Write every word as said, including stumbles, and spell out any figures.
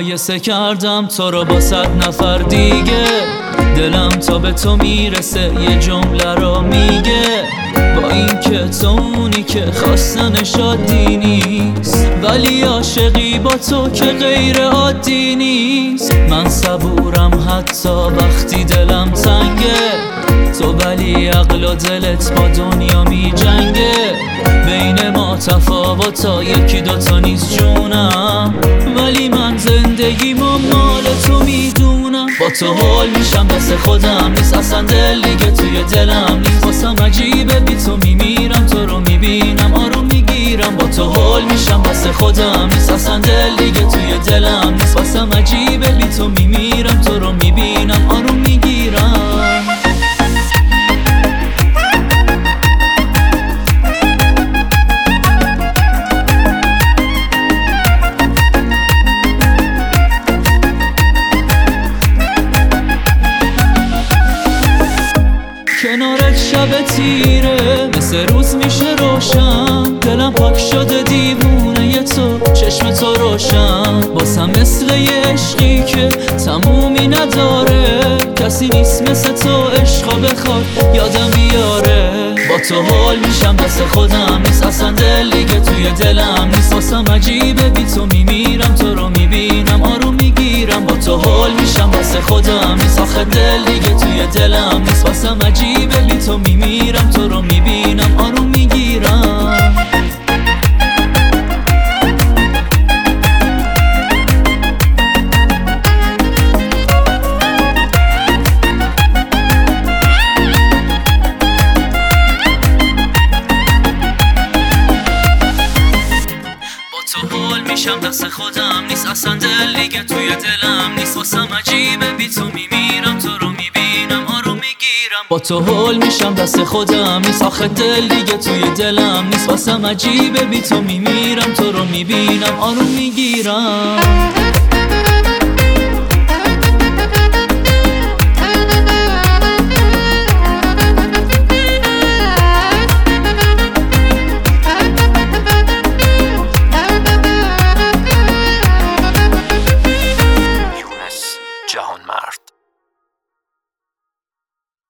مقایسه کردم تو رو با صد نفر دیگه. دلم تا به تو میرسه یه جمله رو میگه، با این که تو اونی که خواستن شادی نیست، ولی عاشقی با تو که غیر عادی نیست. من صبورم حتی وقتی دلم تنگه، تو ولی عقل و دلت با دنیا می جنگه. بین ما تفاوتا یکی دوتا نیست جونم، ولی من زندگیمو مال تو میدونم. با تو حال میشم دست خودم نیست، اصلا دل دیگه توی دلم نیست. واسم عجیبه بی تو میمیرم، تو رو میبینم آروم میگیرم. با تو حال میشم دست خودم نیست، اصلا دل دیگه توی دلم نیست. واسم عجیبه بی تو میمیرم، تو رو میبینم آروم میگیرم. کنارت شب تیره مثل روز میشه روشن، دلم پاک شده دیوونه تو، چشم تو روشن. باسم مثل یه عشقی که تمومی نداره، کسی نیست مثل تو عشقا بخواد یادم بیاره. با تو حال میشم دست خودم نیست، اصلا دل دیگه توی دلم نیست. واسم عجیبه بی تو میمیرم، تو رو میبینم آروم میگیرم. با تو حال میشم دست خودم نیست، آخه دل دیگه توی دلم نیست. واسم عجیبه بی تو میمیرم، تو رو میبینم آروم میگیرم. تو حال میشم دست خودم نیست، اصلا دل دیگه توی دلم نیست. واسم عجیبه بی تو میمیرم، تو رو میبینم آروم میگیرم. با تو حال میشم دست خودم نیست، آخه دل دیگه توی دلم نیست. واسم عجیبه بی تو میمیرم، تو رو میبینم آروم میگیرم.